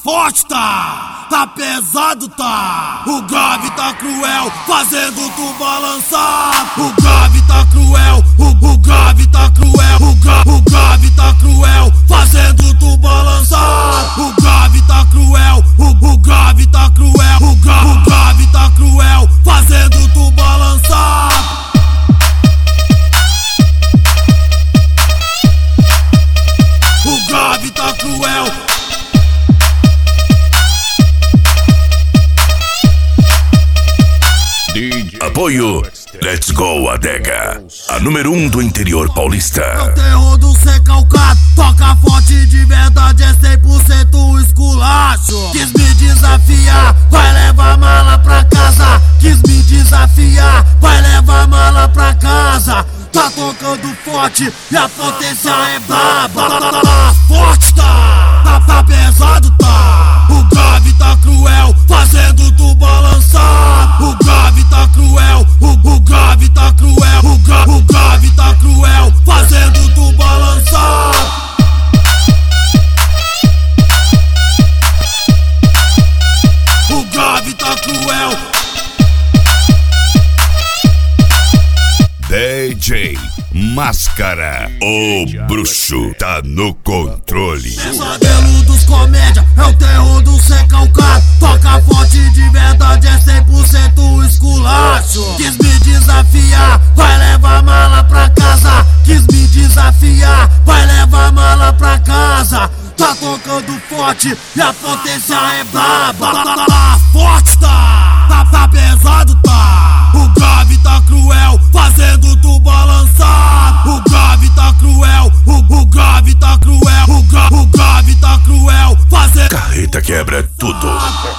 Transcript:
forte tá pesado tá. O grave tá cruel, fazendo tu balançar. O grave tá cruel, o grave tá cruel, o grave tá cruel, fazendo tu balançar. O grave tá cruel, o grave tá cruel, o grave tá cruel, fazendo tu balançar. O grave tá cruel. Apoio Let's Go Adega, a número 1 do interior paulista. É o terror do recalcado, toca forte de verdade, é 100% esculacho. Quis me desafiar, vai levar mala pra casa. Quis me desafiar, vai levar mala pra casa. Tá tocando forte e a potência é braba. Forte tá pesado tá. O grave tá cruel, fazendo tu balançar. O grave tá cruel, o grave tá cruel, o grave tá cruel, fazendo tu balançar. O grave tá cruel. DJ Máscara, o bruxo tá no controle. Pesadelo dos comédia, é o terror do recalcado. Toca forte de verdade, é 100% esculacho. Quis me desafiar, vai levar mala pra casa. Quis me desafiar, vai levar mala pra casa. Tá tocando forte e a potência é braba. Forte tá pesado tá. O grave tá cruel, fazendo tu balançar. O grave tá cruel, o grave tá cruel, o grave tá cruel, fazendo. Carreta quebra tudo.